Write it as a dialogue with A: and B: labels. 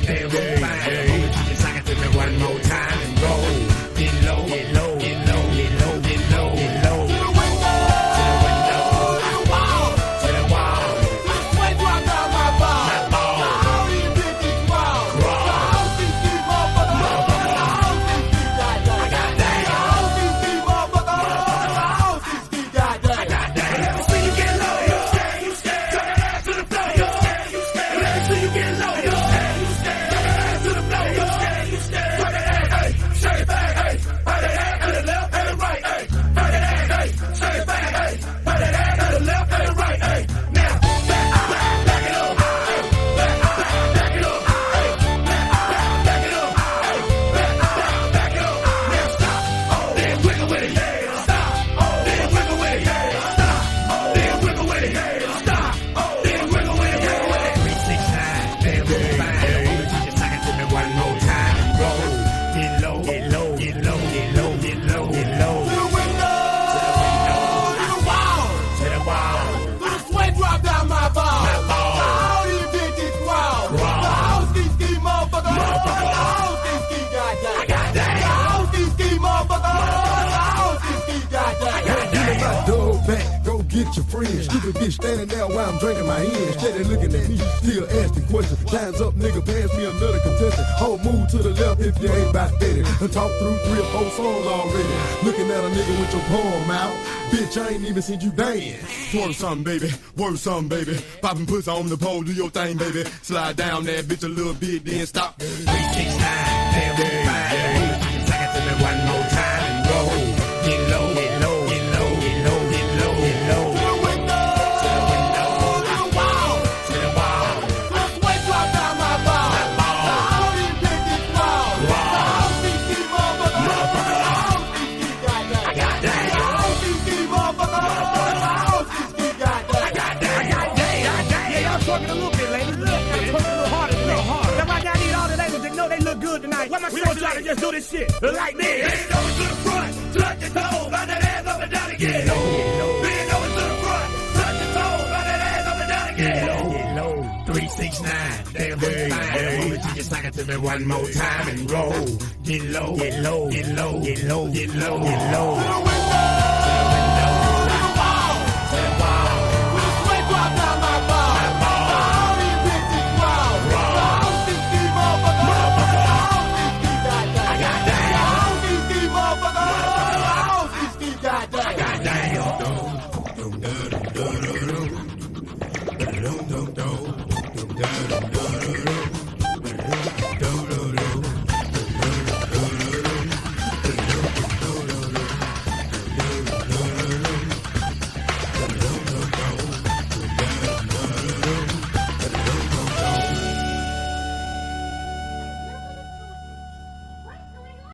A: Damn, fine. Just like it to me one more time and roll. Get low, get low, get low, get low, get low, get low. To the window, to the window, to the wall, to the wall.
B: Sweat drop down my ball.
A: My ball.
B: The whole these bitches raw. The whole these motherfuckers. The whole these goddamn.
A: I got that.
B: The whole these motherfuckers. The whole these goddamn.
A: I got that. Let me see you get low. You scared, you scared. Turn that ass to the floor. You scared, you scared. Let me see you get low. You scared, you scared. Turn that ass to the floor. You scared, you scared. Turn that ass, hey, shake it back, hey. Turn that ass to the left and the right, hey. Turn that ass, hey, shake it back, hey. Turn that ass to the left and the right, hey. Now, back it up, hey. Back it up, hey. Back it up, hey. Back it up, hey. Back it up. Now stop. Then wiggle with it, yeah. Stop. Then wiggle with it, yeah. Stop. Then wiggle with it, yeah. Stop. Then wiggle with it, yeah. 369, damn, fine. Just like it to me one more time and roll. Get low, get low, get low, get low, get low, get low.
B: To the window. To the wall.
A: To the wall.
B: The sweat drop down my ball.
A: My ball.
B: The whole these bitches raw.
A: Raw.
B: The whole these motherfuckers.
A: Motherfucker.
B: The whole these goddamn.
A: I got that.
B: The whole these motherfuckers. The whole these goddamn.
A: I got that.
C: My dog back, go get your friend. Stupid bitch standing there while I'm drinking my hand. Steady looking at me, still asking questions. Lines up, nigga, pass me another contestant. Whole move to the left if you ain't about steady. And talk through 3 or 4 songs already. Looking at a nigga with your palm out. Bitch, I ain't even seen you dance. Twerk something, baby. Work something, baby. Poppin' pussy on the pole, do your thing, baby. Slide down that bitch a little bit, then stop.
A: 369, damn, fine. Just like it to me one more time and roll. Get low, get low, get low, get low, get low, get low.
B: To the window.
A: To the window,
B: To the wall.
A: to the wall.
B: The sweat drop down my ball.
A: My ball.
B: The whole these bitches raw. The whole these motherfuckers.
A: Motherfucker.
B: The whole these goddamn.
A: I got that.
B: The whole these motherfuckers. The whole these goddamn.
A: I got that. I got that.
D: Yeah, y'all twerking a little bit, ladies. Y'all twerking a little harder, a little harder. That's why I need all the ladies that know they look good tonight. We want y'all to just do this shit like this.
A: Bend over to the front, touch your toes, bout that ass up and down again. Bend over to the front, touch your toes, bout that ass up and down again. Get low, 369, damn, fine. Just like it to me one more time and roll. Get low, get low, get low, get low, get low, get low.
B: To the window.